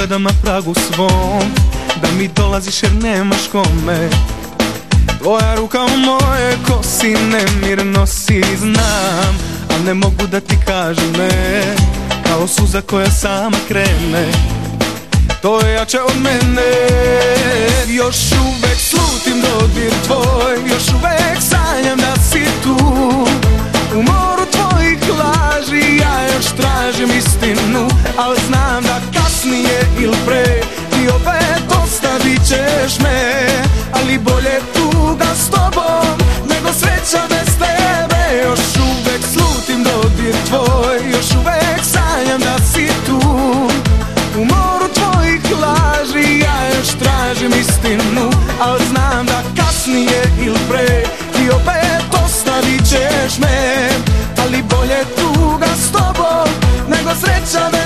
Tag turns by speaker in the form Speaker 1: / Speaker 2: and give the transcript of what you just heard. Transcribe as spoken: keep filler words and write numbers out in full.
Speaker 1: gledam na pragu svom, da mi dolaziš jer nemaš kome. Tvoja ruka u moje kosi nemir nosi, znam, al ne mogu da ti kažem ne, kao suza koja sama krene. To je jače od mene. Još uvek slutim dodir tvoj, još uvek sanjam da si tu. U moru tvojih laži ja još tražim istinu, al znam da kasnije ili pre ti opet ostavit ćeš me. Ali bolje tuga s tobom nego sreća bez tebe. Još uvek slutim dodir tvoj, još uvek sanjam da si tu. U moru tvojih laži ja još tražim istinu, al znam da kasnije ili pre ti opet ostavit ćeš me. Ali bolje tuga s tobom nego sreća